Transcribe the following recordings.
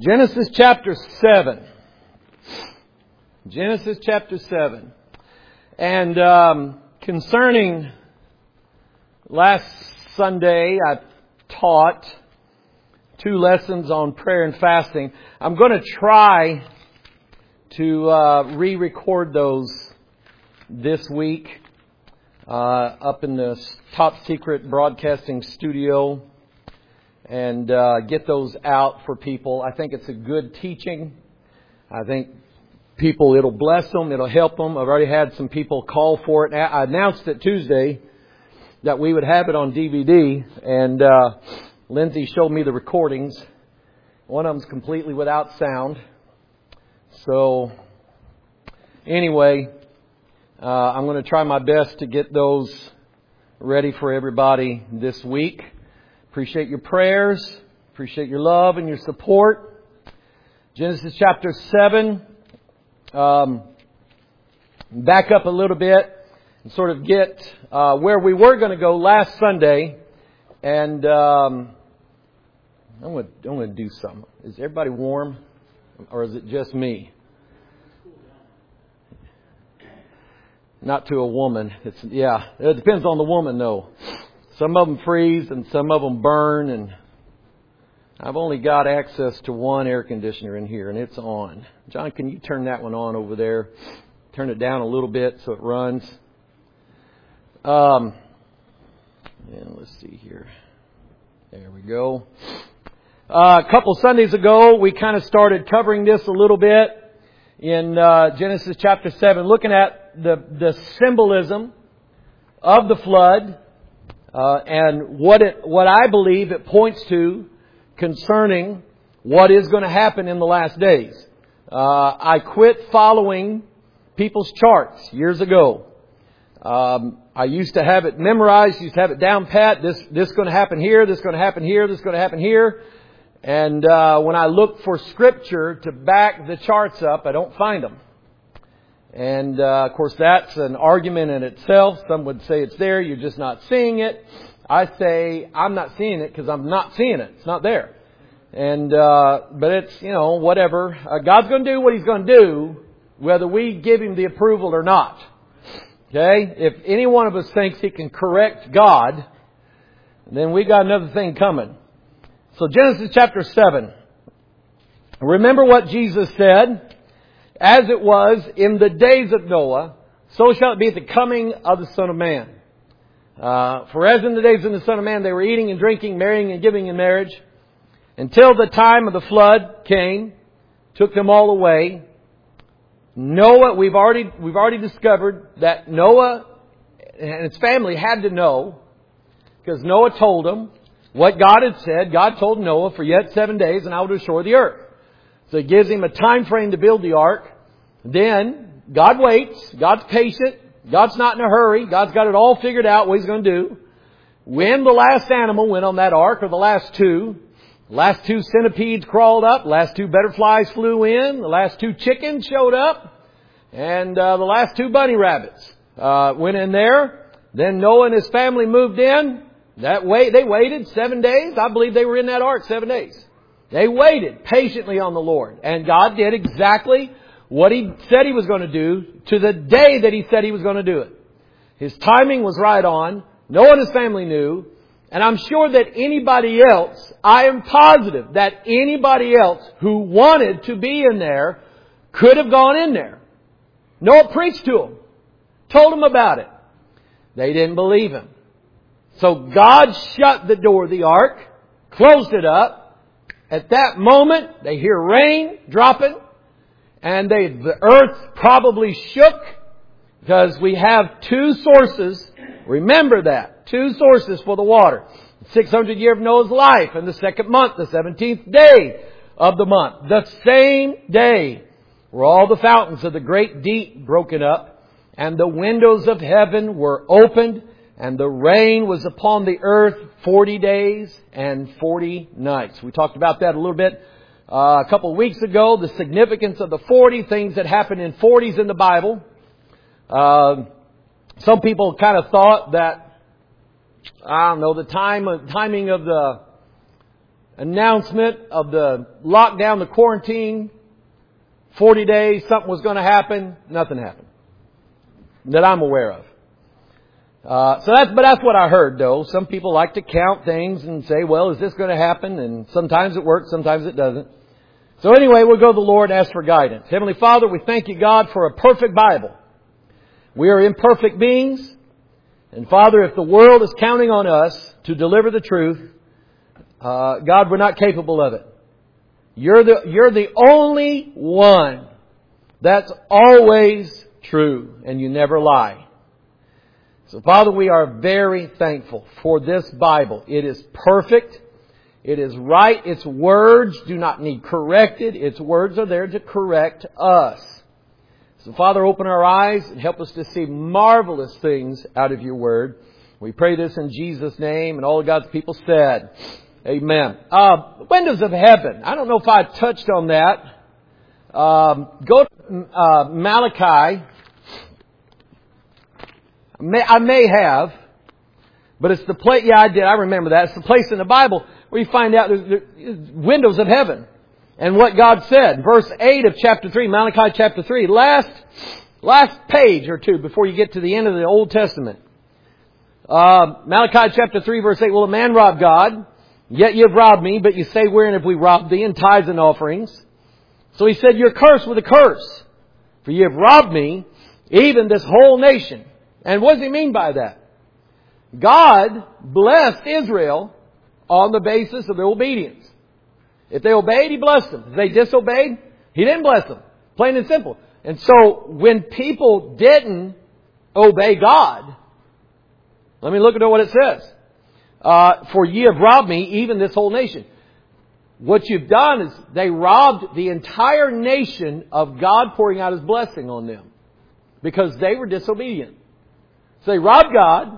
Genesis chapter 7. Genesis chapter 7. And concerning last Sunday, I taught 2 lessons on prayer and fasting. I'm going to try to re-record those this week up in the top secret broadcasting studio and get those out for people. I think it's a good teaching. I think people, it'll bless them, it'll help them. I've already had some people call for it. I announced it Tuesday that we would have it on DVD, and Lindsay showed me the recordings. One of them's completely without sound. So, anyway, I'm going to try my best to get those ready for everybody this week. Appreciate your prayers. Appreciate your love and your support. Genesis chapter 7. Back up a little bit and sort of get where we were going to go last Sunday. And I'm going to do something. Is everybody warm? Or is it just me? Not to a woman. It depends on the woman, though. Some of them freeze and some of them burn, and I've only got access to one air conditioner in here, and it's on. John, can you turn that one on over there? Turn it down a little bit so it runs. Let's see here. There we go. A couple Sundays ago, we kind of started covering this a little bit in Genesis chapter 7, looking at the symbolism of the flood and what I believe it points to concerning what is going to happen in the last days. I quit following people's charts years ago. I used to have it memorized, used to have it down pat. This is going to happen here, this is going to happen here, this is going to happen here. And when I look for Scripture to back the charts up, I don't find them. And of course, that's an argument in itself. Some would say it's there, you're just not seeing it. I say I'm not seeing it because I'm not seeing it. It's not there. And but it's, whatever. God's going to do what He's going to do, whether we give Him the approval or not. Okay? If any one of us thinks he can correct God, then we got another thing coming. So Genesis chapter 7. Remember what Jesus said. As it was in the days of Noah, so shall it be at the coming of the Son of Man. For as in the days of the Son of Man, they were eating and drinking, marrying and giving in marriage, until the time of the flood came, took them all away. Noah, we've already discovered that Noah and his family had to know, because Noah told them what God had said. God told Noah, for yet 7 days and I will destroy the earth. So it gives him a time frame to build the ark. Then God waits. God's patient. God's not in a hurry. God's got it all figured out what He's going to do. When the last animal went on that ark, or the last 2 centipedes crawled up, the last 2 butterflies flew in, the last 2 chickens showed up, and the last 2 bunny rabbits went in there. Then Noah and his family moved in. They waited 7 days. I believe they were in that ark 7 days. They waited patiently on the Lord. And God did exactly what He said He was going to do to the day that He said He was going to do it. His timing was right on. Noah and his family knew. And I'm sure that anybody else, I am positive that anybody else who wanted to be in there could have gone in there. Noah preached to them. Told them about it. They didn't believe him. So God shut the door of the ark. Closed it up. At that moment, they hear rain dropping, and the earth probably shook, because we have 2 sources. Remember that. 2 sources for the water. The 600 year of Noah's life, and the 2nd month, the 17th day of the month. The same day were all the fountains of the great deep broken up, and the windows of heaven were opened, and the rain was upon the earth 40 days and 40 nights. We talked about that a little bit a couple of weeks ago. The significance of the 40 things that happen in 40s in the Bible. Some people kind of thought that, the timing of the announcement of the lockdown, the quarantine, 40 days, something was going to happen. Nothing happened that I'm aware of. But that's what I heard though. Some people like to count things and say, well, is this going to happen? And sometimes it works, sometimes it doesn't. So anyway, we'll go to the Lord and ask for guidance. Heavenly Father, we thank you, God, for a perfect Bible. We are imperfect beings. And Father, if the world is counting on us to deliver the truth, God, we're not capable of it. You're the only one that's always true, and you never lie. So Father, we are very thankful for this Bible. It is perfect. It is right. Its words do not need corrected. Its words are there to correct us. So Father, open our eyes and help us to see marvelous things out of your word. We pray this in Jesus' name, and all of God's people said, amen. Windows of heaven. I don't know if I touched on that. Go to Malachi. I may have, but it's the place. Yeah, I did. I remember that. It's the place in the Bible where you find out there's windows of heaven and what God said. Verse 8 of chapter 3, Malachi chapter 3. Last page or two before you get to the end of the Old Testament. Malachi chapter 3, verse 8. Will a man rob God? Yet you have robbed me, but you say, wherein have we robbed thee? In tithes and offerings. So he said, you're cursed with a curse, for you have robbed me, even this whole nation. And what does he mean by that? God blessed Israel on the basis of their obedience. If they obeyed, He blessed them. If they disobeyed, He didn't bless them. Plain and simple. And so when people didn't obey God, let me look at what it says. For ye have robbed me, even this whole nation. What you've done is they robbed the entire nation of God pouring out His blessing on them because they were disobedient. So they robbed God.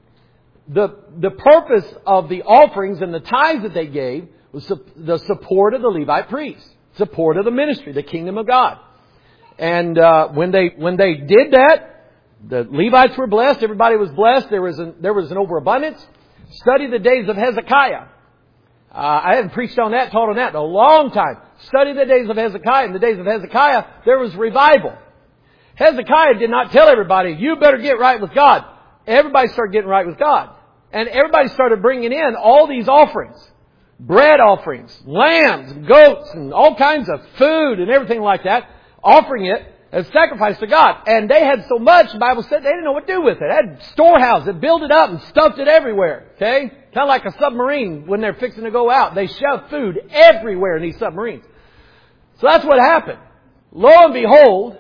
The purpose of the offerings and the tithes that they gave was the support of the Levite priests, support of the ministry, the kingdom of God. And when they did that, the Levites were blessed. Everybody was blessed. There was an overabundance. Study the days of Hezekiah. I haven't preached on that, taught on that in a long time. Study the days of Hezekiah. In the days of Hezekiah, there was revival. Hezekiah did not tell everybody, you better get right with God. Everybody started getting right with God. And everybody started bringing in all these offerings. Bread offerings, lambs, goats, and all kinds of food and everything like that. Offering it as sacrifice to God. And they had so much, the Bible said, they didn't know what to do with it. They had storehouses, they built it up and stuffed it everywhere. Okay? Kind of like a submarine when they're fixing to go out. They shove food everywhere in these submarines. So that's what happened. Lo and behold,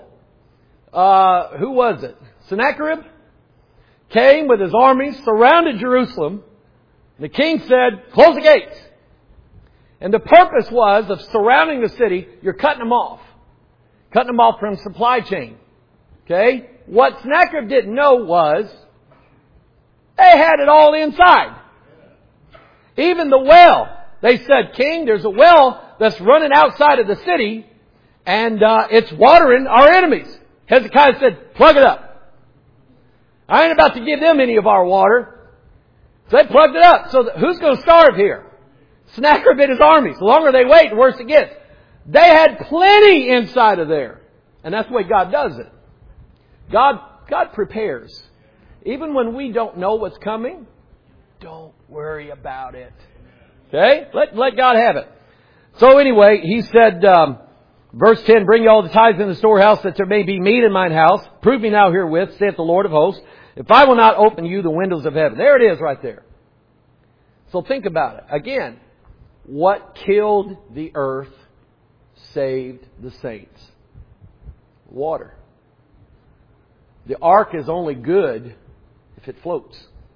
who was it? Sennacherib came with his armies, surrounded Jerusalem. The king said, close the gates. And the purpose was of surrounding the city, you're cutting them off. Cutting them off from supply chain. Okay? What Sennacherib didn't know was they had it all inside. Even the well. They said, King, there's a well that's running outside of the city and it's watering our enemies. Hezekiah said, plug it up. I ain't about to give them any of our water. So they plugged it up. So who's going to starve here? Sennacherib and his armies. The longer they wait, the worse it gets. They had plenty inside of there. And that's the way God does it. God prepares. Even when we don't know what's coming, don't worry about it. Okay? Let God have it. So anyway, he said, verse 10, bring ye all the tithes in the storehouse that there may be meat in mine house. Prove me now herewith, saith the Lord of hosts, if I will not open you the windows of heaven. There it is right there. So think about it. Again, what killed the earth saved the saints? Water. The ark is only good if it floats.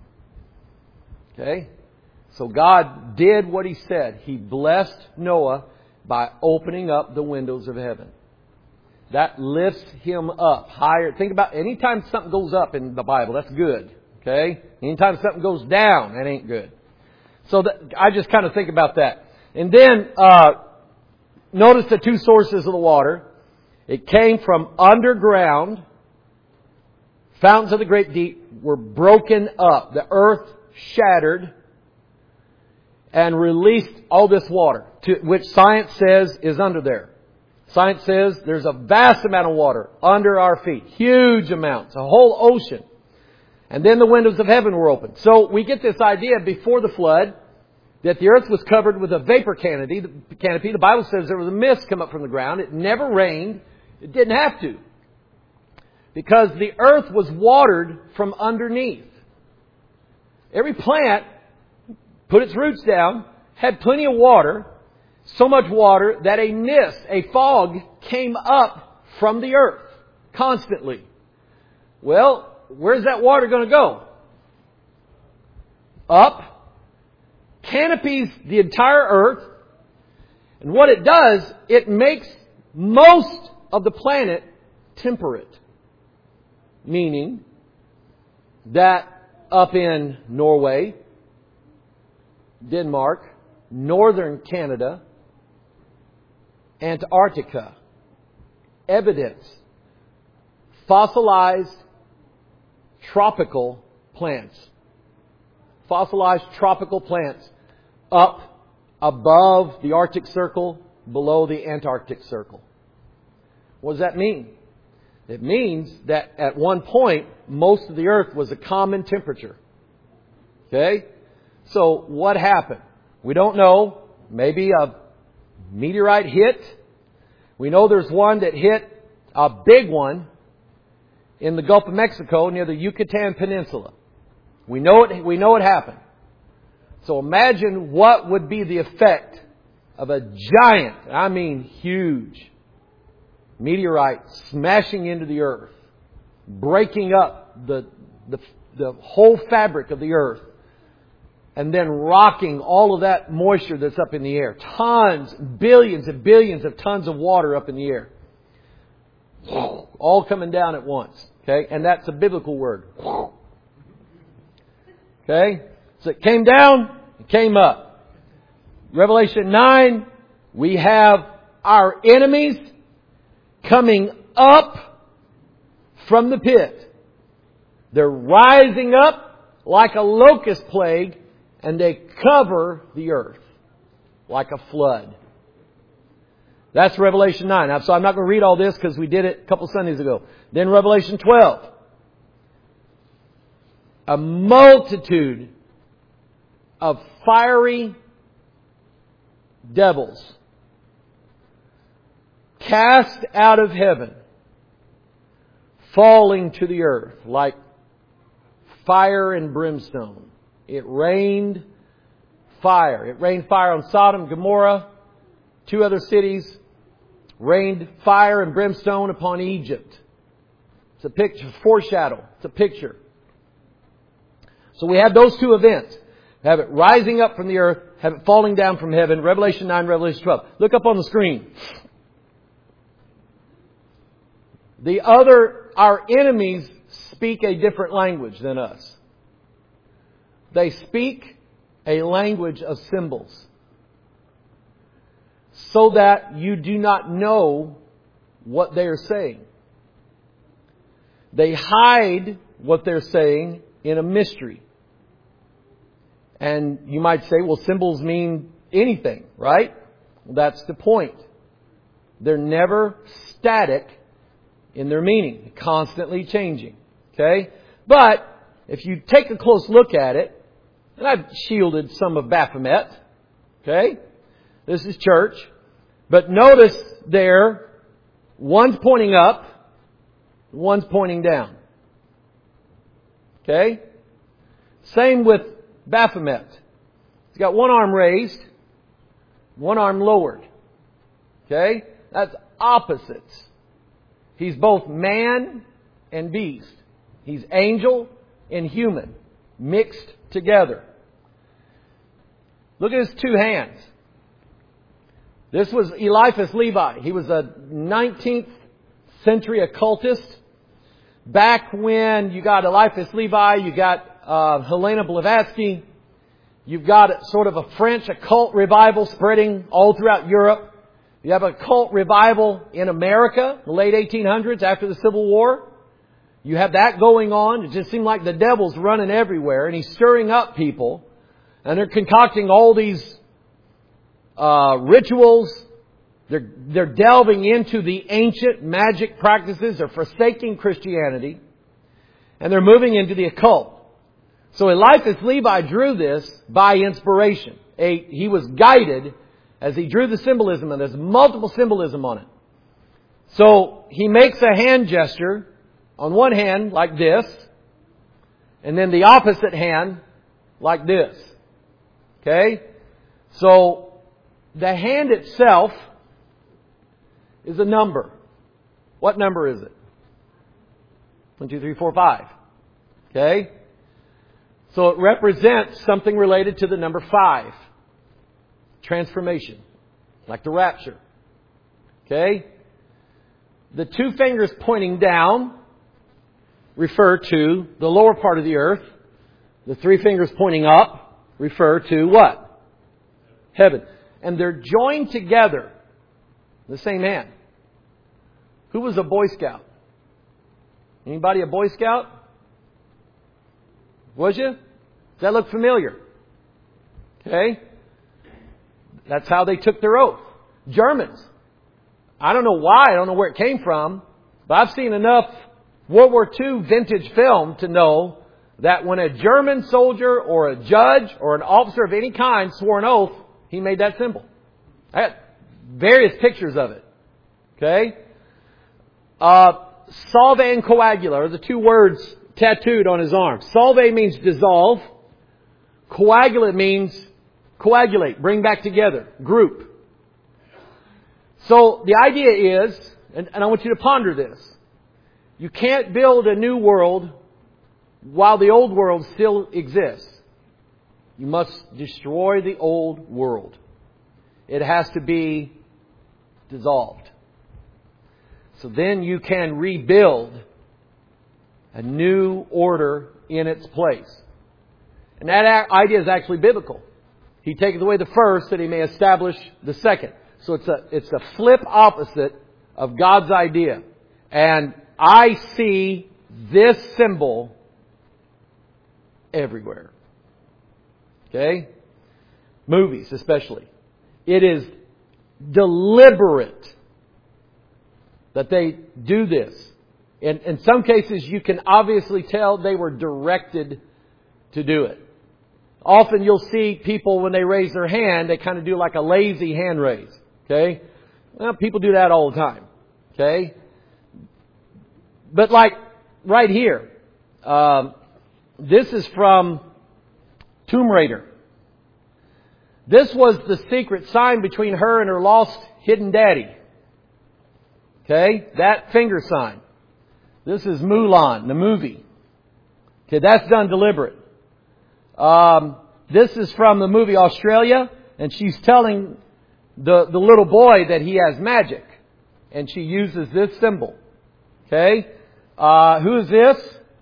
Okay? So God did what He said. He blessed Noah by opening up the windows of heaven. That lifts him up higher. Think about anytime something goes up in the Bible, that's good. Okay? Anytime something goes down, that ain't good. So I just kind of think about that. And then notice the two sources of the water. It came from underground. Fountains of the great deep were broken up. The earth shattered. and released all this water, which science says is under there. Science says there's a vast amount of water under our feet. Huge amounts. A whole ocean. And then the windows of heaven were opened. So we get this idea before the flood that the earth was covered with a vapor canopy. The Bible says there was a mist come up from the ground. It never rained. It didn't have to. Because the earth was watered from underneath. Every plant put its roots down, had plenty of water, so much water that a mist, a fog, came up from the earth constantly. Well, where's that water going to go? Up. Canopies the entire earth. And what it does, it makes most of the planet temperate. Meaning that up in Norway, Denmark, northern Canada, Antarctica, evidence, fossilized tropical plants. Fossilized tropical plants up above the Arctic Circle, below the Antarctic Circle. What does that mean? It means that at one point, most of the earth was a common temperature. Okay? So what happened? We don't know. Maybe a meteorite hit. We know there's one that hit, a big one, in the Gulf of Mexico near the Yucatan Peninsula. We know it happened. So imagine what would be the effect of a giant, I mean huge, meteorite smashing into the earth, breaking up the whole fabric of the earth, and then rocking all of that moisture that's up in the air. Tons, billions and billions of tons of water up in the air. All coming down at once. Okay? And that's a biblical word. Okay? So it came down, it came up. Revelation 9, we have our enemies coming up from the pit. They're rising up like a locust plague, and they cover the earth like a flood. That's Revelation 9. So I'm not going to read all this because we did it a couple Sundays ago. Then Revelation 12. A multitude of fiery devils cast out of heaven, falling to the earth like fire and brimstone. It rained fire. It rained fire on Sodom, Gomorrah, 2 other cities. Rained fire and brimstone upon Egypt. It's a picture, foreshadow. It's a picture. So we have those 2 events. Have it rising up from the earth, have it falling down from heaven. Revelation 9, Revelation 12. Look up on the screen. Our enemies speak a different language than us. They speak a language of symbols, so that you do not know what they are saying. They hide what they're saying in a mystery. And you might say, well, symbols mean anything, right? Well, that's the point. They're never static in their meaning, constantly changing. Okay? But if you take a close look at it, and I've shielded some of Baphomet. Okay? This is church. But notice there, one's pointing up, one's pointing down. Okay? Same with Baphomet. He's got one arm raised, one arm lowered. Okay? That's opposites. He's both man and beast. He's angel and human mixed together. Look at his 2 hands. This was Eliphas Levi. He was a 19th century occultist. Back when you got Eliphas Levi, you got Helena Blavatsky. You've got sort of a French occult revival spreading all throughout Europe. You have a cult revival in America, the late 1800s after the Civil War. You have that going on. It just seemed like the devil's running everywhere, and he's stirring up people. And they're concocting all these rituals. They're delving into the ancient magic practices. They're forsaking Christianity. And they're moving into the occult. So Eliphaz Levi drew this by inspiration. He was guided as he drew the symbolism, and there's multiple symbolism on it. So he makes a hand gesture on one hand like this, and then the opposite hand like this. Okay? So the hand itself is a number. What number is it? 1, 2, 3, 4, 5. Okay? So it represents something related to the number 5. Transformation. Like the rapture. Okay? The 2 fingers pointing down refer to the lower part of the earth. The 3 fingers pointing up refer to what? Heaven. And they're joined together. The same hand. Who was a Boy Scout? Anybody a Boy Scout? Was you? Does that look familiar? Okay. That's how they took their oath. Germans. I don't know why. I don't know where it came from. But I've seen enough World War II vintage film to know that when a German soldier or a judge or an officer of any kind swore an oath, he made that symbol. I got various pictures of it. Okay? Solve and coagula are the 2 words tattooed on his arm. Solve means dissolve. Coagula means coagulate, bring back together, group. So the idea is, and I want you to ponder this, you can't build a new world while the old world still exists. You must destroy the old world. It has to be dissolved. So then you can rebuild a new order in its place. And that idea is actually biblical. He taketh away the first that he may establish the second. So it's a flip opposite of God's idea. And I see this symbol everywhere. Okay? Movies especially. It is deliberate that they do this. In some cases, you can obviously tell they were directed to do it. Often you'll see people, when they raise their hand, they kind of do like a lazy hand raise. Okay? Well, people do that all the time. Okay? But like right here, this is from Tomb Raider. This was the secret sign between her and her lost hidden daddy. Okay? That finger sign. This is Mulan, the movie. Okay, that's done deliberate. This is from the movie Australia, and she's telling the little boy that he has magic. And she uses this symbol. Okay? Who is this?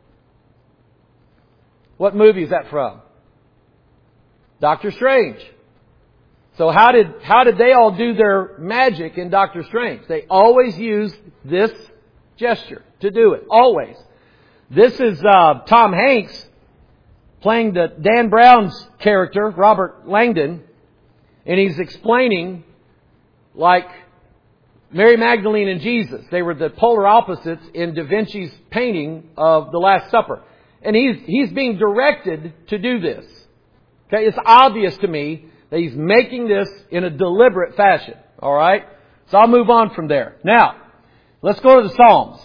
What movie is that from? Doctor Strange. So how did they all do their magic in Doctor Strange? They always use this gesture to do it. Always. This is Tom Hanks playing the Dan Brown's character, Robert Langdon, and he's explaining like Mary Magdalene and Jesus. They were the polar opposites in Da Vinci's painting of the Last Supper. And he's being directed to do this. Okay, it's obvious to me that he's making this in a deliberate fashion. All right? So I'll move on from there. Now, let's go to the Psalms.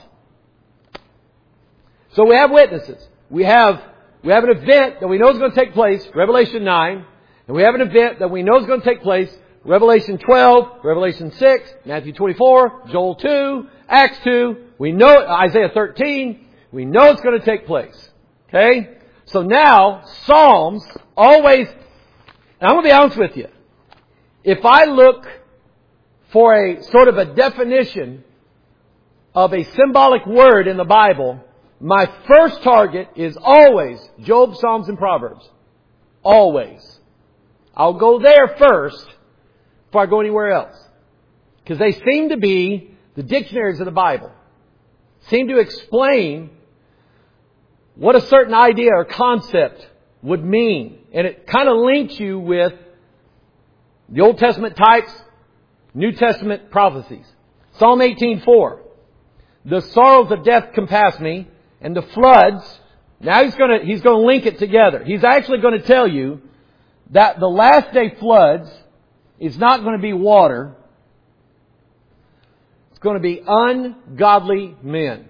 So we have witnesses. We have an event that we know is going to take place, Revelation 9. And we have an event that we know is going to take place, Revelation 12, Revelation 6, Matthew 24, Joel 2, Acts 2. We know Isaiah 13. We know it's going to take place. Okay? So now, Psalms always, and I'm going to be honest with you. If I look for a sort of a definition of a symbolic word in the Bible, my first target is always Job, Psalms, and Proverbs. Always. I'll go there first before I go anywhere else. Because they seem to be the dictionaries of the Bible. Seem to explain what a certain idea or concept would mean. And it kind of links you with the Old Testament types, New Testament prophecies. Psalm 18:4. The sorrows of death compassed me, and the floods. Now he's going to link it together. He's actually going to tell you that the last day floods is not going to be water. It's going to be ungodly men.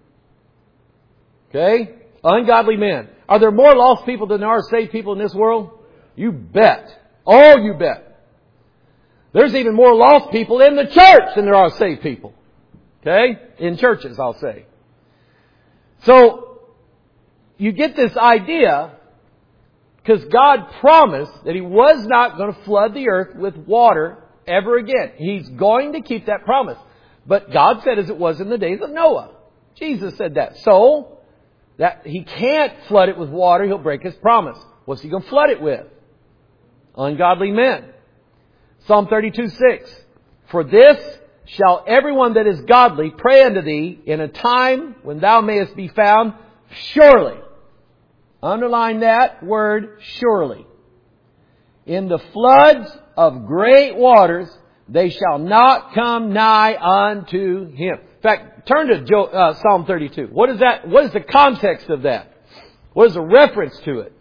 Okay? Ungodly men. Are there more lost people than there are saved people in this world? You bet. Oh, you bet. There's even more lost people in the church than there are saved people. Okay? In churches, I'll say. So, you get this idea because God promised that He was not going to flood the earth with water ever again. He's going to keep that promise. But God said as it was in the days of Noah. Jesus said that. So, that He can't flood it with water. He'll break His promise. What's He going to flood it with? Ungodly men. Psalm 32:6. For this shall everyone that is godly pray unto Thee in a time when Thou mayest be found. Surely. Underline that word, surely. In the floods of great waters, they shall not come nigh unto Him. In fact, turn to Psalm 32. What is that? What is the context of that? What is the reference to it?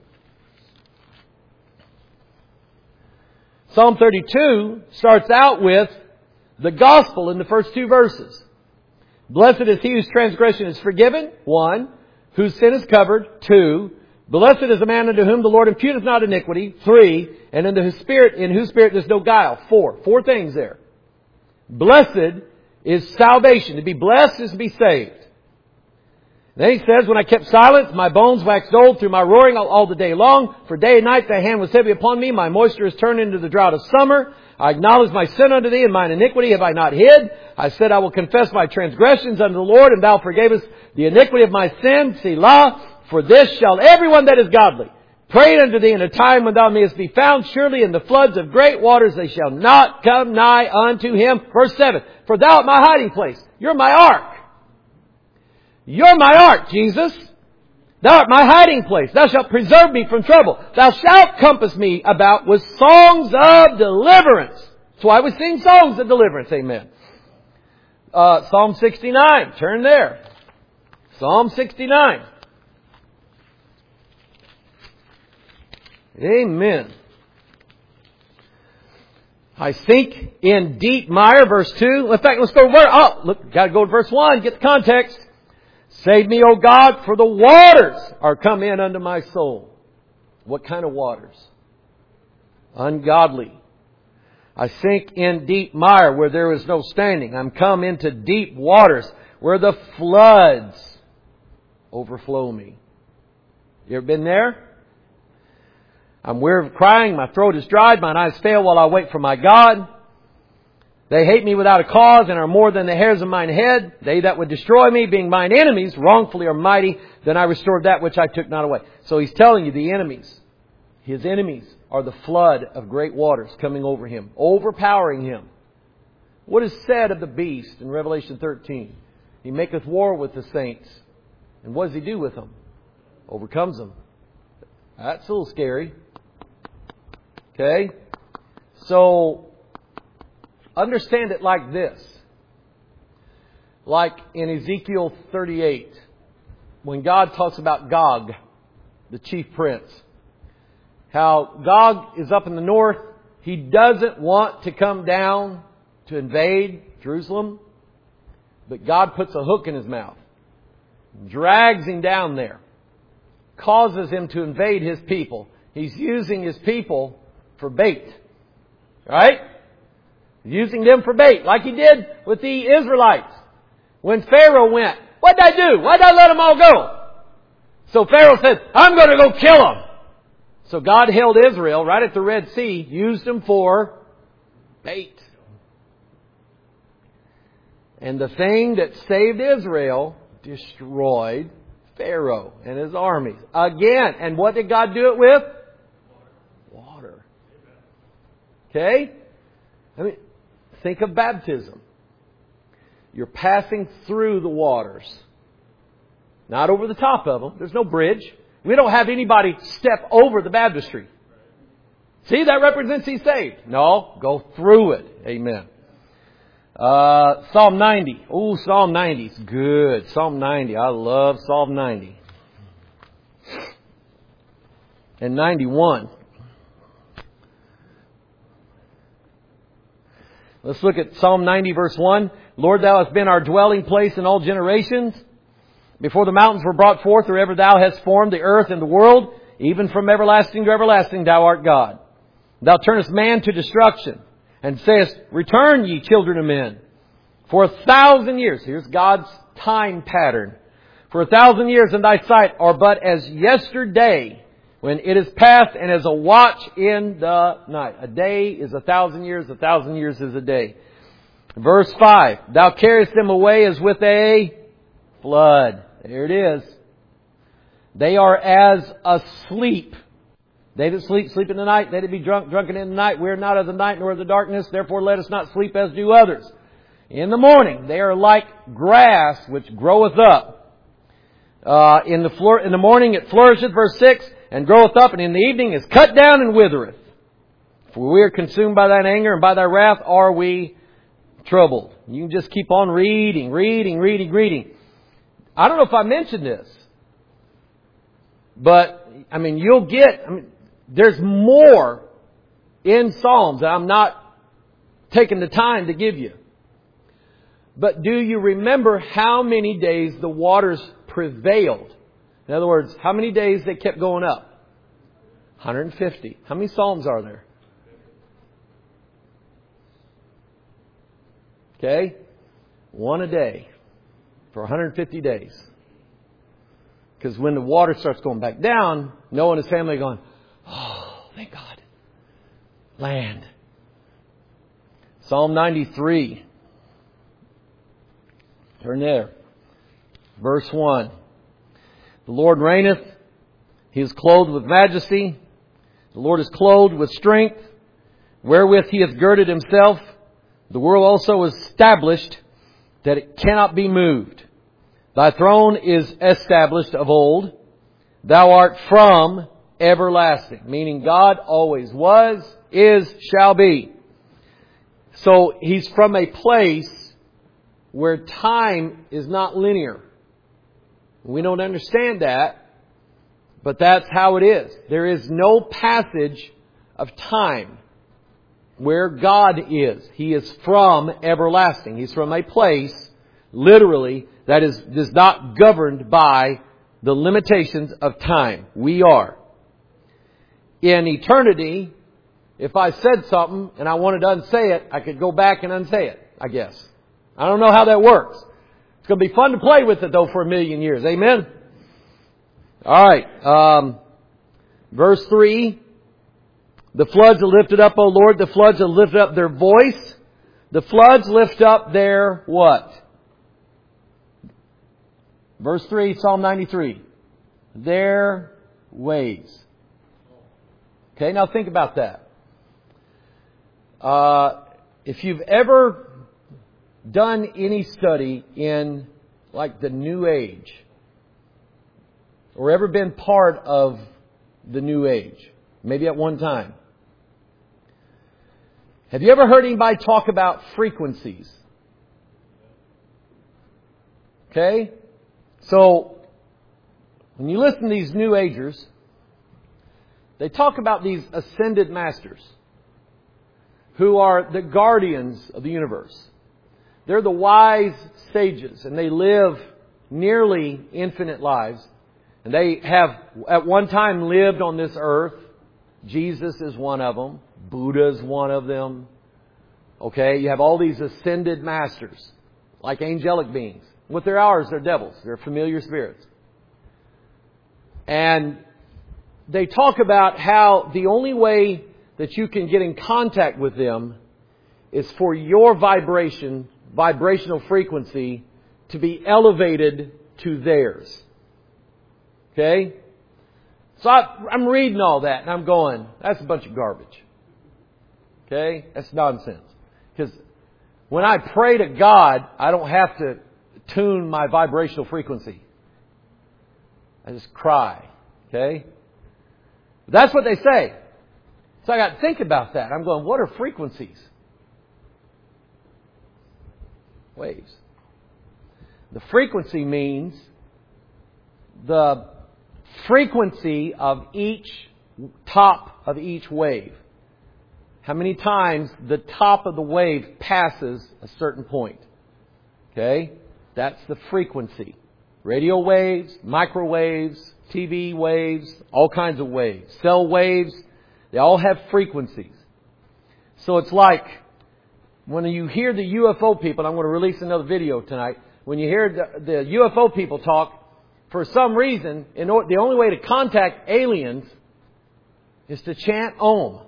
Psalm 32 starts out with the gospel in the first two verses. Blessed is he whose transgression is forgiven. 1. Whose sin is covered. 2. Blessed is the man unto whom the Lord imputeth not iniquity. 3. And in whose spirit there's no guile. 4. 4 things there. Blessed is salvation. To be blessed is to be saved. Then he says, when I kept silence, my bones waxed old through my roaring all the day long. For day and night thy hand was heavy upon me. My moisture is turned into the drought of summer. I acknowledge my sin unto thee, and mine iniquity have I not hid. I said, I will confess my transgressions unto the Lord, and thou forgavest the iniquity of my sin. Selah. For this shall everyone that is godly pray unto thee in a time when thou mayest be found. Surely in the floods of great waters they shall not come nigh unto him. Verse 7. For thou art my hiding place. You're my ark. You're my ark, Jesus. Thou art my hiding place. Thou shalt preserve me from trouble. Thou shalt compass me about with songs of deliverance. That's why we sing songs of deliverance. Amen. Psalm 69. Turn there. Psalm 69. Amen. I sink in deep mire, verse 2. In fact, let's go gotta go to verse 1, get the context. Save me, O God, for the waters are come in unto my soul. What kind of waters? Ungodly. I sink in deep mire where there is no standing. I'm come into deep waters where the floods overflow me. You ever been there? I'm weary of crying. My throat is dried. Mine eyes fail while I wait for my God. They hate me without a cause and are more than the hairs of mine head. They that would destroy me, being mine enemies, wrongfully are mighty. Then I restored that which I took not away. So he's telling you the enemies. His enemies are the flood of great waters coming over him, overpowering him. What is said of the beast in Revelation 13? He maketh war with the saints. And what does he do with them? Overcomes them. That's a little scary. Okay? So, understand it like this. Like in Ezekiel 38, when God talks about Gog, the chief prince. How Gog is up in the north. He doesn't want to come down to invade Jerusalem. But God puts a hook in his mouth. Drags him down there. Causes him to invade his people. He's using his people for bait. Right? Using them for bait. Like he did with the Israelites. When Pharaoh went, what did I do? Why did I let them all go? So Pharaoh said, I'm going to go kill them. So God held Israel right at the Red Sea. Used them for bait. And the thing that saved Israel destroyed Pharaoh and his armies. Again. And what did God do it with? Water. Okay? I mean, think of baptism. You're passing through the waters. Not over the top of them. There's no bridge. We don't have anybody step over the baptistry. See, that represents he's saved. No, go through it. Amen. Psalm 90. Oh, Psalm 90 is good. Psalm 90. I love Psalm 90. And 91. Let's look at Psalm 90 verse 1. Lord, Thou hast been our dwelling place in all generations. Before the mountains were brought forth, or ever Thou hast formed the earth and the world, even from everlasting to everlasting, Thou art God. Thou turnest man to destruction, and sayest, Return, ye children of men. For 1,000 years, here's God's time pattern. For 1,000 years in Thy sight are but as yesterday, when it is past, and as a watch in the night. A day is 1,000 years, 1,000 years is a day. Verse 5, Thou carriest them away as with a flood. There it is. They are as asleep. They that sleep, sleep in the night. They that be drunk, drunken in the night. We are not of the night nor of the darkness. Therefore let us not sleep as do others. In the morning they are like grass which groweth up. In the morning it flourisheth, verse 6, and groweth up, and in the evening is cut down and withereth. For we are consumed by Thine anger, and by Thy wrath are we troubled. You can just keep on reading. I don't know if I mentioned this, but there's more in Psalms that I'm not taking the time to give you. But do you remember how many days the waters prevailed? In other words, how many days they kept going up? 150. How many Psalms are there? Okay? One a day for 150 days. Because when the water starts going back down, Noah and his family are going, oh, thank God. Land. Psalm 93. Turn there. Verse 1. The Lord reigneth. He is clothed with majesty. The Lord is clothed with strength, wherewith He hath girded Himself. The world also is established, that it cannot be moved. Thy throne is established of old. Thou art from everlasting. Meaning God always was, is, shall be. So He's from a place where time is not linear. We don't understand that, but that's how it is. There is no passage of time where God is. He is from everlasting. He's from a place, literally, that is not governed by the limitations of time. We are. In eternity, if I said something and I wanted to unsay it, I could go back and unsay it, I guess. I don't know how that works. It's going to be fun to play with it, though, for 1,000,000 years. Amen? All right. Verse 3. The floods are lifted up, O Lord. The floods have lifted up their voice. The floods lift up their what? Verse 3, Psalm 93. Their ways. Okay, now think about that. If you've ever done any study in like the New Age, or ever been part of the New Age, maybe at one time, have you ever heard anybody talk about frequencies? Okay? So, when you listen to these New Agers, they talk about these ascended masters who are the guardians of the universe. They're the wise sages, and they live nearly infinite lives. And they have at one time lived on this earth. Jesus is one of them. Buddha is one of them. Okay, you have all these ascended masters, like angelic beings. What they're ours, they're devils. They're familiar spirits. And they talk about how the only way that you can get in contact with them is for your vibrational frequency to be elevated to theirs. Okay? So I'm reading all that and I'm going, that's a bunch of garbage. Okay? That's nonsense. Because when I pray to God, I don't have to tune my vibrational frequency. I just cry. Okay? That's what they say. So I got to think about that. I'm going, what are frequencies? Waves. The frequency means the frequency of each top of each wave. How many times the top of the wave passes a certain point. Okay? That's the frequency. Radio waves, microwaves, TV waves, all kinds of waves. Cell waves, they all have frequencies. So it's like when you hear the UFO people, I'm going to release another video tonight. When you hear the UFO people talk, for some reason, the only way to contact aliens is to chant Om.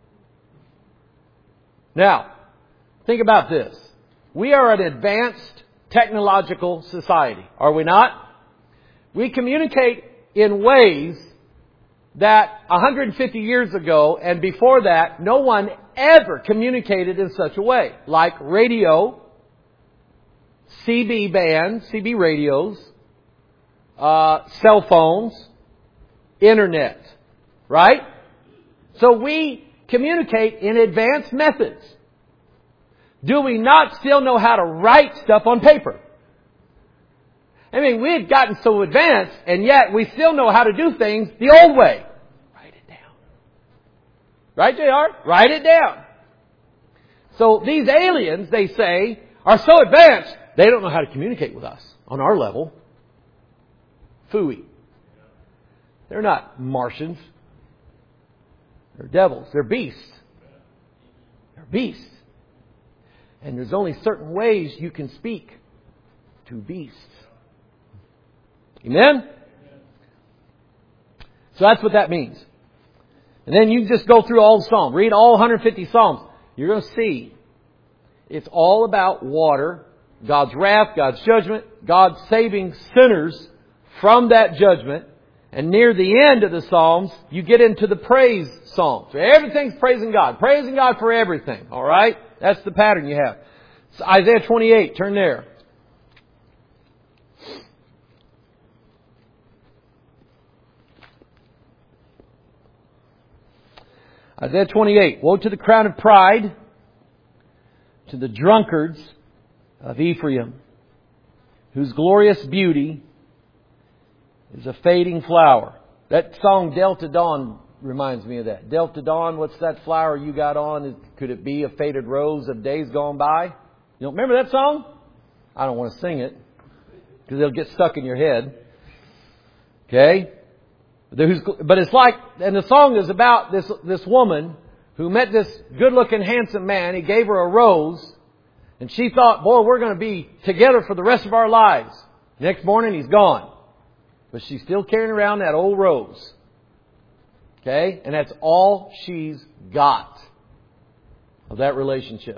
Now, think about this. We are an advanced technological society, are we not? We communicate in ways that 150 years ago and before that, no one ever communicated in such a way. Like radio, CB bands, CB radios, cell phones, internet. Right? So we communicate in advanced methods. Do we not still know how to write stuff on paper? I mean, we had gotten so advanced, and yet we still know how to do things the old way. Write it down. Right, JR? Write it down. So these aliens, they say, are so advanced, they don't know how to communicate with us on our level. Phooey. They're not Martians. They're devils. They're beasts. They're beasts. And there's only certain ways you can speak to beasts. Amen? So that's what that means. And then you just go through all the Psalms. Read all 150 Psalms. You're going to see it's all about water, God's wrath, God's judgment, God saving sinners from that judgment. And near the end of the Psalms, you get into the praise Psalms. Everything's praising God. Praising God for everything. All right? That's the pattern you have. So Isaiah 28. Turn there. Isaiah 28. Woe to the crown of pride, to the drunkards of Ephraim, whose glorious beauty is a fading flower. That song Delta Dawn reminds me of that. Delta Dawn, what's that flower you got on? Could it be a faded rose of days gone by? You don't remember that song? I don't want to sing it because it'll get stuck in your head. Okay? But it's like, and the song is about this woman who met this good-looking, handsome man. He gave her a rose, and she thought, boy, we're going to be together for the rest of our lives. Next morning, he's gone. But she's still carrying around that old rose. Okay? And that's all she's got of that relationship.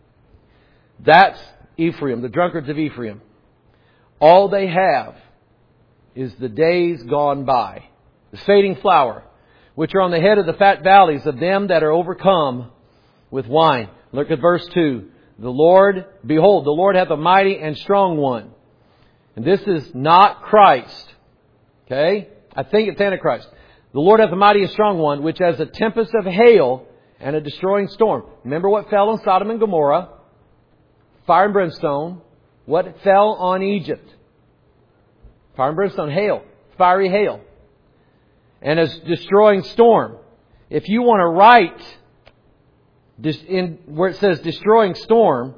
That's Ephraim, the drunkards of Ephraim. All they have is the days gone by. The fading flower, which are on the head of the fat valleys of them that are overcome with wine. Look at verse 2. The Lord, behold, the Lord hath a mighty and strong one. And this is not Christ. Okay? I think it's Antichrist. The Lord hath a mighty and strong one, which has a tempest of hail and a destroying storm. Remember what fell on Sodom and Gomorrah? Fire and brimstone. What fell on Egypt? Fire and brimstone, hail. Fiery hail. And a destroying storm. If you want to write where it says destroying storm,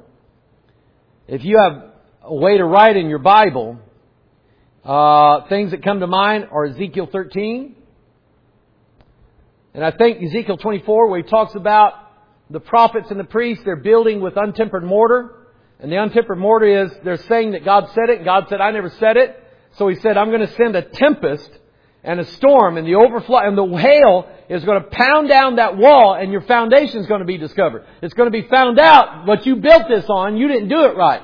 if you have a way to write in your Bible, things that come to mind are Ezekiel 13. And I think Ezekiel 24, where he talks about the prophets and the priests, they're building with untempered mortar. And the untempered mortar is, they're saying that God said it, and God said, I never said it. So He said, I'm going to send a tempest and a storm, and the overflow, and the hail is going to pound down that wall, and your foundation is going to be discovered. It's going to be found out what you built this on, you didn't do it right.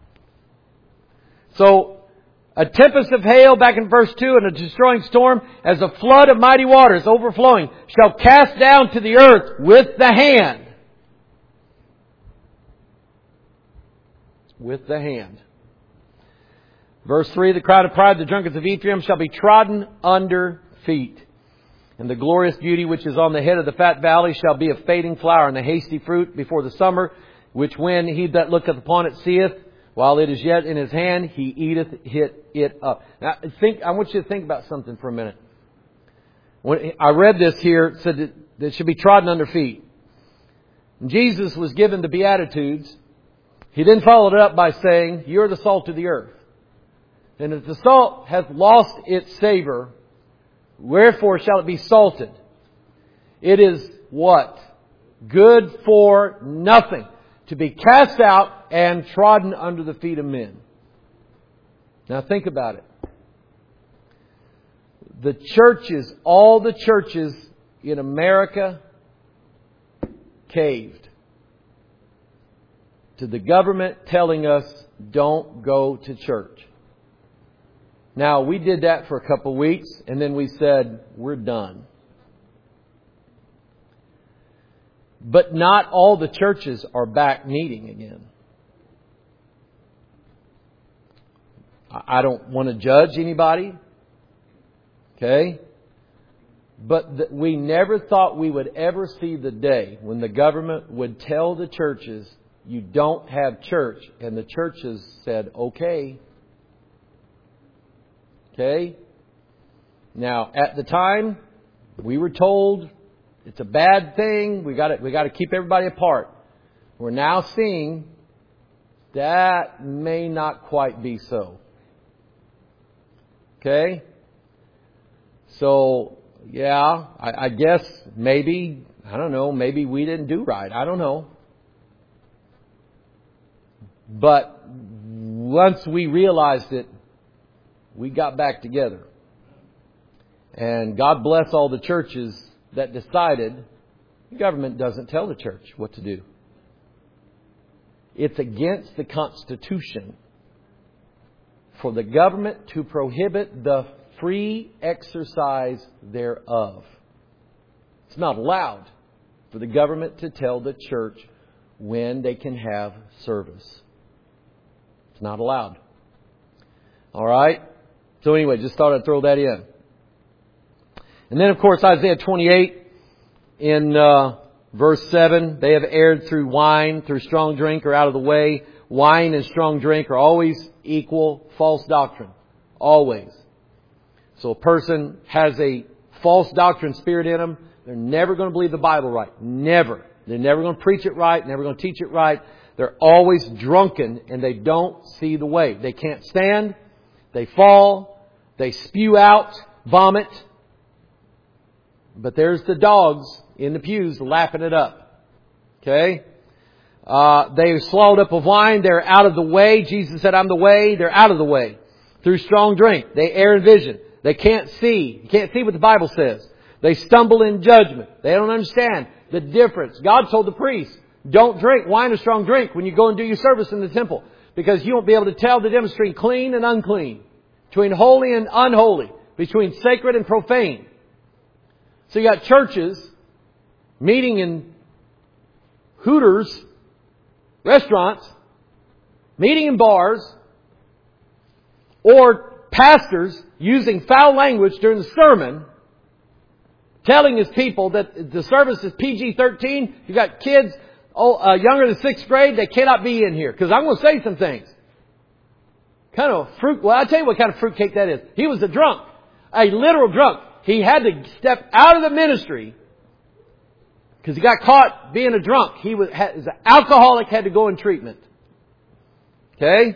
So, a tempest of hail, back in verse 2, and a destroying storm, as a flood of mighty waters overflowing, shall cast down to the earth with the hand. With the hand. Verse 3, the crowd of pride, the drunkards of Ephraim, shall be trodden under feet. And the glorious beauty which is on the head of the fat valley shall be a fading flower and a hasty fruit before the summer, which when he that looketh upon it seeth, while it is yet in his hand, he eateth it up. Now, I want you to think about something for a minute. When I read this here, it said that it should be trodden under feet. And Jesus was given the Beatitudes. He then followed it up by saying, you're the salt of the earth. And if the salt hath lost its savor, wherefore shall it be salted? It is what? Good for nothing. To be cast out and trodden under the feet of men. Now think about it. The churches, all the churches in America caved to the government telling us, don't go to church. Now, we did that for a couple of weeks, and then we said, we're done. But not all the churches are back meeting again. I don't want to judge anybody. Okay? But we never thought we would ever see the day when the government would tell the churches, you don't have church. And the churches said, okay. Okay? Now, at the time, we were told it's a bad thing. We got to keep everybody apart. We're now seeing that may not quite be so. Okay? So, yeah, I guess maybe, I don't know, maybe we didn't do right. I don't know. But once we realized it, we got back together. And God bless all the churches that decided the government doesn't tell the church what to do. It's against the Constitution for the government to prohibit the free exercise thereof. It's not allowed for the government to tell the church when they can have service. It's not allowed. All right? So anyway, just thought I'd throw that in. And then, of course, Isaiah 28 in verse 7. They have erred through wine, through strong drink are out of the way. Wine and strong drink are always equal false doctrine. Always. So a person has a false doctrine spirit in them. They're never going to believe the Bible right. Never. They're never going to preach it right. Never going to teach it right. They're always drunken and they don't see the way. They can't stand. They fall. They spew out vomit. But there's the dogs in the pews lapping it up. Okay? They're swallowed up of wine. They're out of the way. Jesus said, I'm the way. They're out of the way. Through strong drink. They err in vision. They can't see. You can't see what the Bible says. They stumble in judgment. They don't understand the difference. God told the priest, don't drink wine or strong drink when you go and do your service in the temple. Because you won't be able to tell the difference between clean and unclean. Between holy and unholy. Between sacred and profane. So you got churches meeting in Hooters, restaurants, meeting in bars, or pastors using foul language during the sermon, telling his people that the service is PG-13. You got kids younger than 6th grade, they cannot be in here. Because I'm going to say some things. Kind of fruit. Well, I'll tell you what kind of fruitcake that is. He was a drunk. A literal drunk. He had to step out of the ministry because he got caught being a drunk. He was an alcoholic, had to go in treatment. Okay?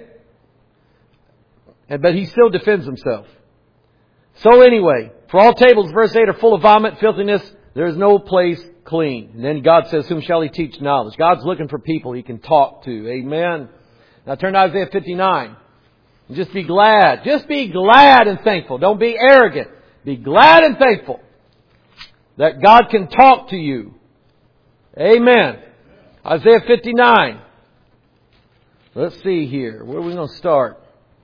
But he still defends himself. So anyway, for all tables, verse 8, are full of vomit, filthiness. There is no place clean. And then God says, whom shall He teach knowledge? God's looking for people He can talk to. Amen. Now turn to Isaiah 59. And just be glad. Just be glad and thankful. Don't be arrogant. Be glad and thankful that God can talk to you. Amen. Isaiah 59. Let's see here. Where are we going to start?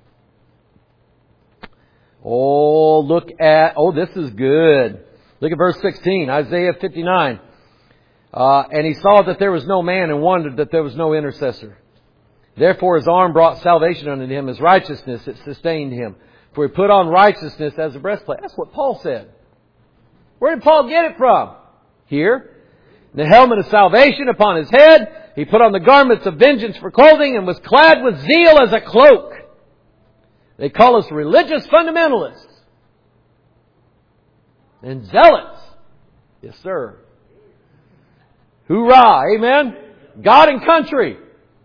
This is good. Look at verse 16, Isaiah 59. And he saw that there was no man and wondered that there was no intercessor. Therefore his arm brought salvation unto him, his righteousness it sustained him. For he put on righteousness as a breastplate. That's what Paul said. Where did Paul get it from? Here. The helmet of salvation upon his head. He put on the garments of vengeance for clothing and was clad with zeal as a cloak. They call us religious fundamentalists. And zealots. Yes, sir. Hoorah. Amen. God and country.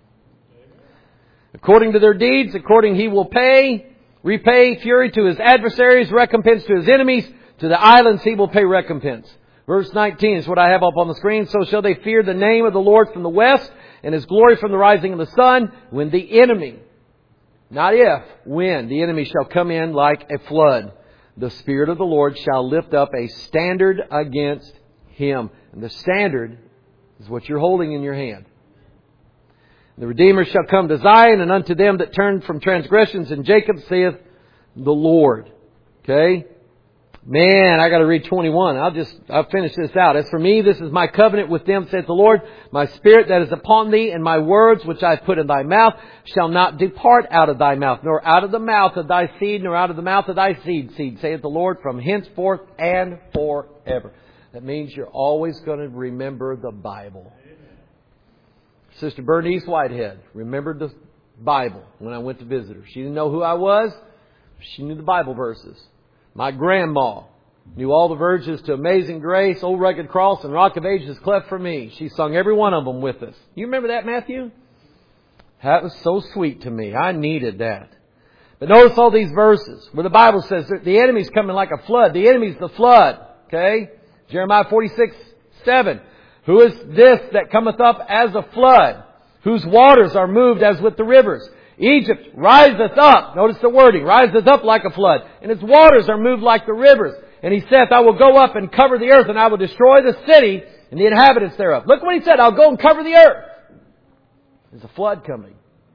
According to their deeds, according he will repay fury to his adversaries, recompense to his enemies. To the islands he will pay recompense. Verse 19 is what I have up on the screen. So shall they fear the name of the Lord from the west, and His glory from the rising of the sun, when the enemy, not if, when the enemy shall come in like a flood. The Spirit of the Lord shall lift up a standard against him. And the standard is what you're holding in your hand. The Redeemer shall come to Zion, and unto them that turn from transgressions, and Jacob saith the Lord. Okay? Man, I got to read 21. I'll finish this out. As for me, this is my covenant with them, saith the Lord. My spirit that is upon thee, and my words which I have put in thy mouth, shall not depart out of thy mouth, nor out of the mouth of thy seed, nor out of the mouth of thy seed, saith the Lord, from henceforth and forever. That means you're always going to remember the Bible. Sister Bernice Whitehead remembered the Bible when I went to visit her. She didn't know who I was. She knew the Bible verses. My grandma knew all the verses to Amazing Grace, Old Rugged Cross, and Rock of Ages cleft for me. She sung every one of them with us. You remember that, Matthew? That was so sweet to me. I needed that. But notice all these verses where the Bible says that the enemy's coming like a flood. The enemy's the flood. Okay? Jeremiah 46:7. Who is this that cometh up as a flood, whose waters are moved as with the rivers? Egypt riseth up. Notice the wording. Riseth up like a flood. And its waters are moved like the rivers. And he saith, I will go up and cover the earth, and I will destroy the city and the inhabitants thereof. Look what he said. I'll go and cover the earth. There's a flood coming.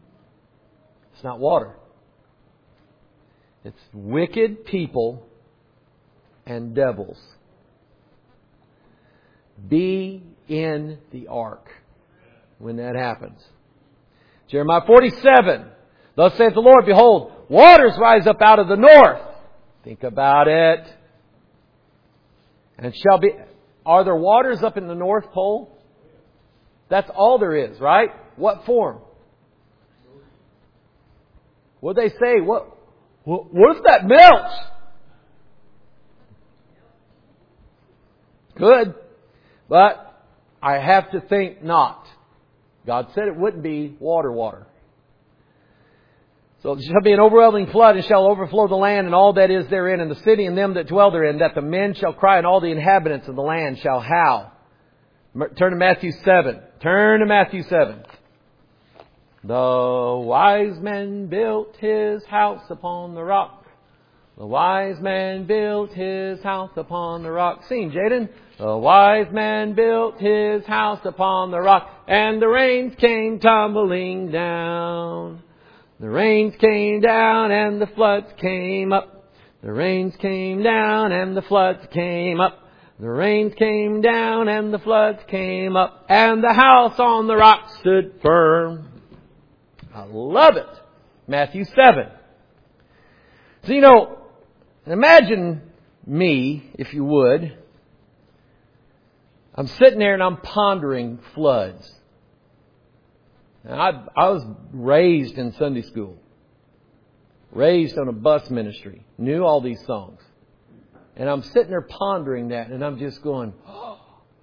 It's not water. It's wicked people and devils. Be in the ark when that happens. Jeremiah 47. Thus saith the Lord, behold, waters rise up out of the north. Think about it. And shall be... Are there waters up in the North Pole? That's all there is, right? What form? What do they say? What if that melts? Good. But I have to think not. God said it wouldn't be water. So it shall be an overwhelming flood, and shall overflow the land and all that is therein, and the city and them that dwell therein, that the men shall cry, and all the inhabitants of the land shall howl. Turn to Matthew 7. The wise man built his house upon the rock. The wise man built his house upon the rock. Sing, Jaden. The wise man built his house upon the rock, and the rains came tumbling down. The rains came down and the floods came up. The rains came down and the floods came up. The rains came down and the floods came up, and the house on the rock stood firm. I love it. Matthew 7. So, imagine me, if you would. I'm sitting there and I'm pondering floods. Now, I was raised in Sunday school. Raised on a bus ministry. Knew all these songs. And I'm sitting there pondering that, and I'm just going, oh,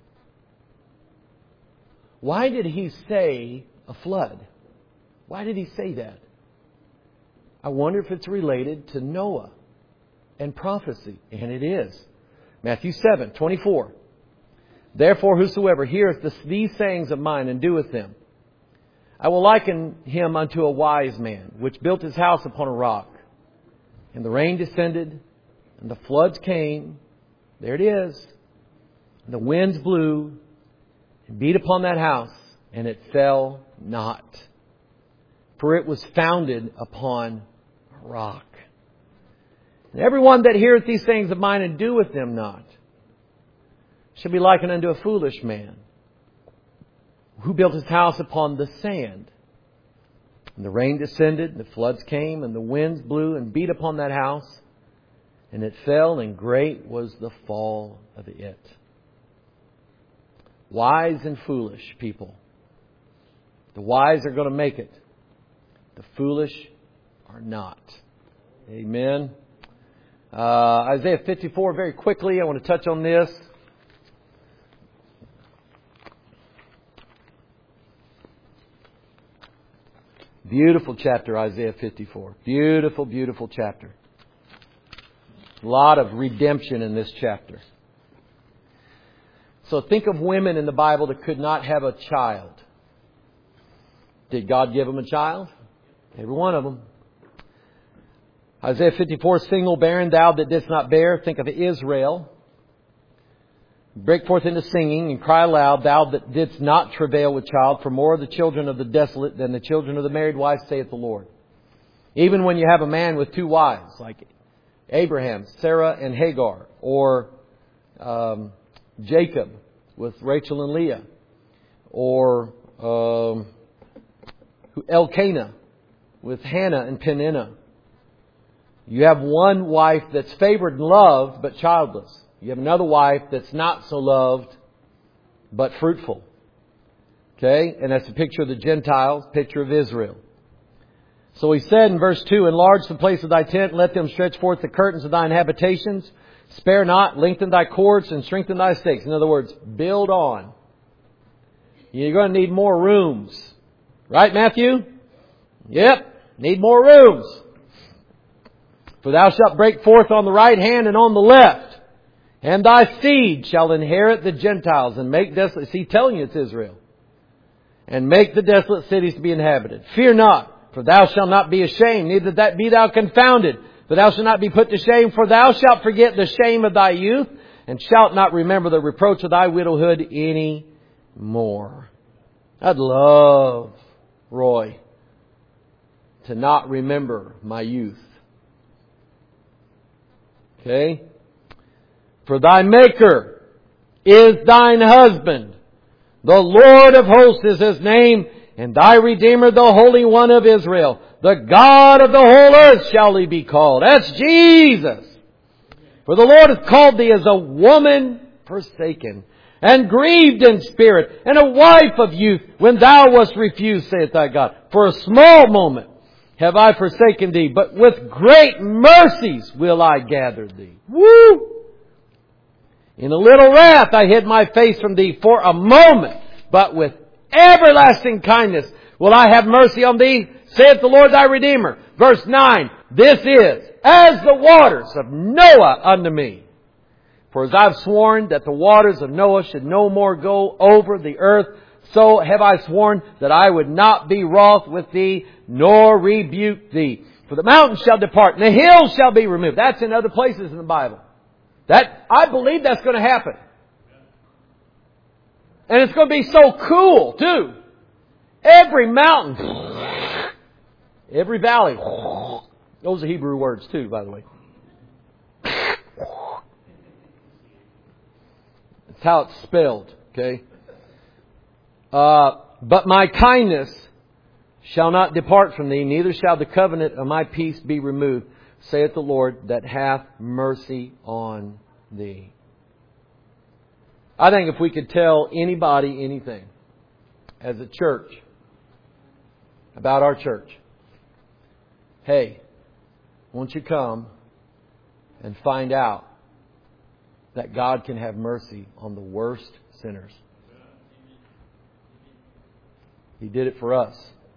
why did he say a flood? Why did he say that? I wonder if it's related to Noah and prophecy. And it is. Matthew 7:24. Therefore, whosoever heareth these sayings of mine and doeth them, I will liken him unto a wise man, which built his house upon a rock. And the rain descended, and the floods came. There it is. And the winds blew and beat upon that house, and it fell not. For it was founded upon a rock. And everyone that heareth these things of mine and doeth them not shall be likened unto a foolish man, who built his house upon the sand. And the rain descended, and the floods came, and the winds blew and beat upon that house. And it fell, and great was the fall of it. Wise and foolish people. The wise are going to make it. The foolish are not. Amen. Isaiah 54, very quickly, I want to touch on this. Beautiful chapter, Isaiah 54. Beautiful, beautiful chapter. A lot of redemption in this chapter. So think of women in the Bible that could not have a child. Did God give them a child? Every one of them. Isaiah 54, sing, O barren, thou that didst not bear. Think of Israel. Break forth into singing and cry aloud, thou that didst not travail with child, for more of the children of the desolate than the children of the married wife, saith the Lord. Even when you have a man with two wives, like Abraham, Sarah and Hagar, or Jacob with Rachel and Leah, or Elkanah with Hannah and Peninnah. You have one wife that's favored and loved, but childless. You have another wife that's not so loved, but fruitful. Okay? And that's a picture of the Gentiles, picture of Israel. So he said in verse 2, enlarge the place of thy tent, let them stretch forth the curtains of thine habitations. Spare not, lengthen thy cords and strengthen thy stakes. In other words, build on. You're going to need more rooms. Right, Matthew? Yep. Need more rooms. For thou shalt break forth on the right hand and on the left. And thy seed shall inherit the Gentiles and make desolate. See, telling you it's Israel. And make the desolate cities to be inhabited. Fear not, for thou shalt not be ashamed, neither that be thou confounded. For thou shalt not be put to shame, for thou shalt forget the shame of thy youth, and shalt not remember the reproach of thy widowhood any more. I'd love, Roy, to not remember my youth. Okay? For thy Maker is thine husband. The Lord of hosts is His name, and thy Redeemer, the Holy One of Israel. The God of the whole earth shall He be called. That's Jesus. For the Lord hath called thee as a woman forsaken, and grieved in spirit, and a wife of youth, when thou wast refused, saith thy God. For a small moment have I forsaken thee, but with great mercies will I gather thee. Woo! In a little wrath I hid my face from thee for a moment, but with everlasting kindness will I have mercy on thee, saith the Lord thy Redeemer. Verse 9, this is as the waters of Noah unto me. For as I've sworn that the waters of Noah should no more go over the earth, so have I sworn that I would not be wroth with thee, nor rebuke thee. For the mountains shall depart, and the hills shall be removed. That's in other places in the Bible. I believe that's going to happen. And it's going to be so cool, too. Every mountain, every valley. Those are Hebrew words, too, by the way. That's how it's spelled, okay? But my kindness shall not depart from thee, neither shall the covenant of my peace be removed, saith the Lord that hath mercy on thee. I think if we could tell anybody anything as a church about our church, hey, won't you come and find out that God can have mercy on the worst sinners? He did it for us.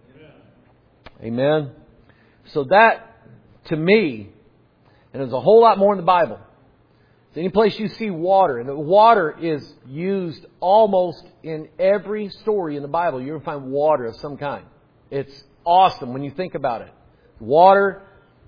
Amen. So that, to me, and there's a whole lot more in the Bible. Any place you see water, and the water is used almost in every story in the Bible, you're going to find water of some kind. It's awesome when you think about it. Water,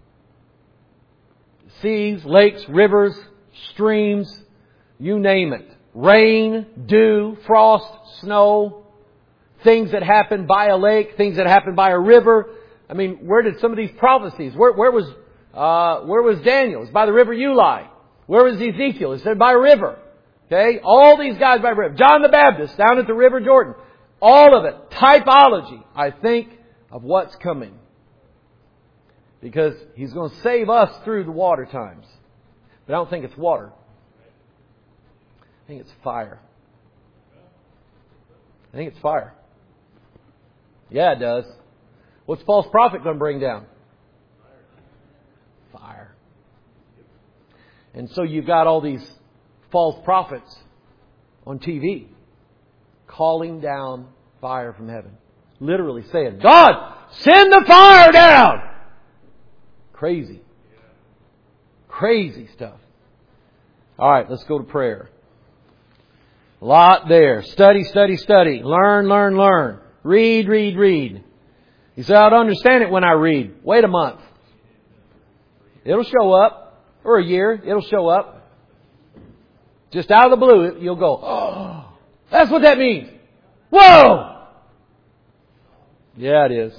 seas, lakes, rivers, streams, you name it. Rain, dew, frost, snow, things that happen by a lake, things that happen by a river. I mean, where did some of these prophecies, where was Daniel? It's by the river Ulai. Where was Ezekiel? He said by a river. Okay? All these guys by a river. John the Baptist down at the River Jordan. All of it. Typology, I think, of what's coming. Because He's going to save us through the water times. But I don't think it's water. I think it's fire. I think it's fire. Yeah, it does. What's false prophet going to bring down? Fire. And so you've got all these false prophets on TV calling down fire from heaven. Literally saying, God, send the fire down! Crazy. Crazy stuff. All right, let's go to prayer. A lot there. Study, study, study. Learn, learn, learn. Read, read, read. You say, I don't understand it when I read. Wait a month. It'll show up. Or a year. It'll show up. Just out of the blue, you'll go, oh, that's what that means. Whoa! Yeah, it is.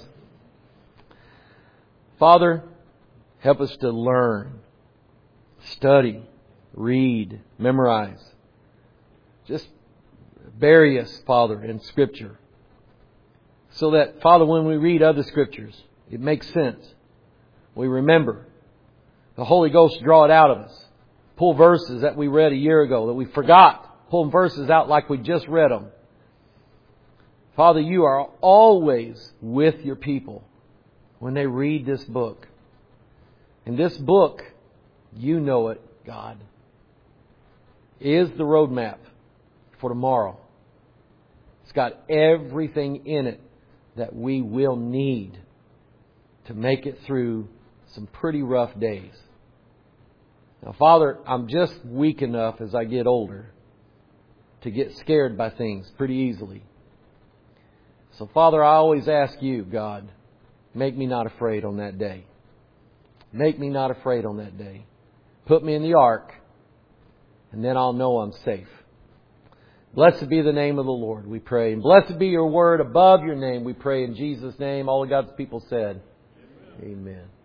Father, help us to learn, study, read, memorize. Just bury us, Father, in Scripture. So that, Father, when we read other Scriptures, it makes sense. We remember. The Holy Ghost draw it out of us. Pull verses that we read a year ago that we forgot. Pull verses out like we just read them. Father, You are always with Your people when they read this book. And this book, You know it, God, is the roadmap for tomorrow. It's got everything in it that we will need to make it through some pretty rough days. Now, Father, I'm just weak enough as I get older to get scared by things pretty easily. So, Father, I always ask You, God, make me not afraid on that day. Make me not afraid on that day. Put me in the ark, and then I'll know I'm safe. Blessed be the name of the Lord, we pray. And blessed be Your word above Your name, we pray in Jesus' name. All of God's people said, Amen. Amen.